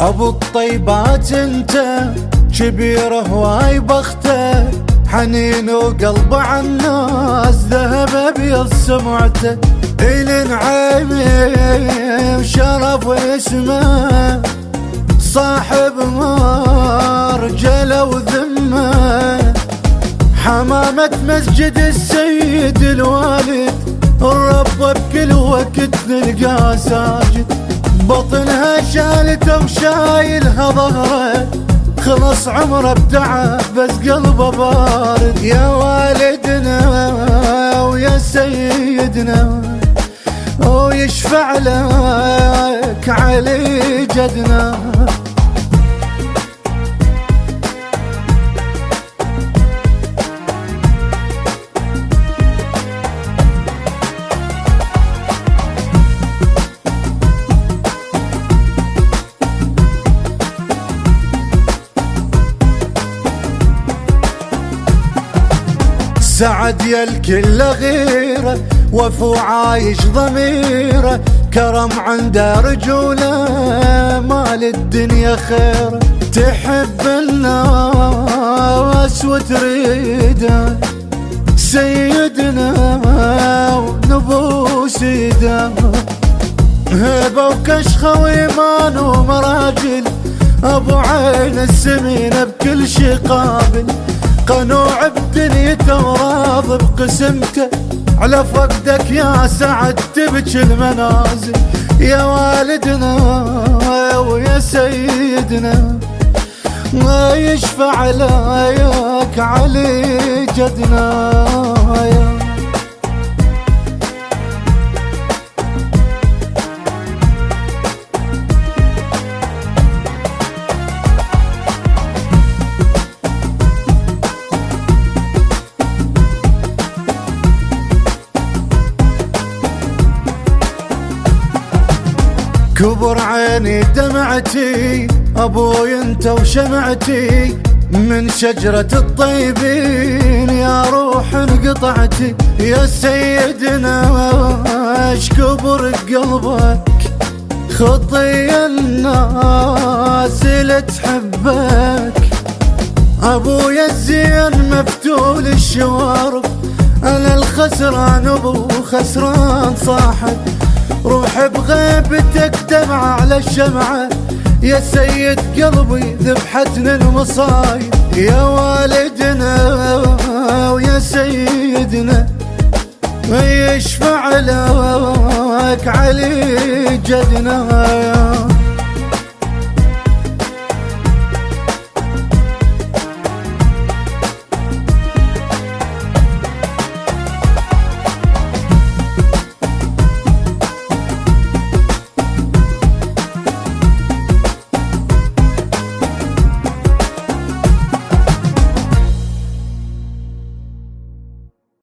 ابو الطيبات انت كبير هواي بخته، حنين وقلبه عالناس ذهب ابيض سمعته، إلين عيبي شرف اسمه، صاحب مرجله وذمه، حمامة مسجد السيد الوالد، الرب بكل وقت نلقاه ساجد، بطنها شالته وشايلها ظهره، خلص عمره بتعب بس قلبه بارد، يا والدنا ويا سيدنا ويشفع لك علي جدنا. سعد يا الكل غيره، وفو عايش ضميره، كرم عنده رجوله، مال الدنيا خيره، تحب الناس وتريده، سيدنا ونبوس يده، هبه وكشخه وايمان ومراجل، ابو عين السمينه بكل شي قابل، قنوع بدنيته وراض بقسمته، على فقدك يا سعد تبكي المنازل، يا والدنا ويا سيدنا يشفع لك علي جدنا. كبر عيني دمعتي، ابوي انت وشمعتي، من شجرة الطيبين يا روح انقطعتي، يا سيدنا اش كبر قلبك، خطي الناس اللي تحبك، ابويا الزين مفتول الشوارب، انا الخسران ابو خسران صاحب، روح بغيبتك دمعة على الشمعة، يا سيد قلبي ذبحتنا المصايب، يا والدنا ويا سيدنا يشفع لك علي جدنا.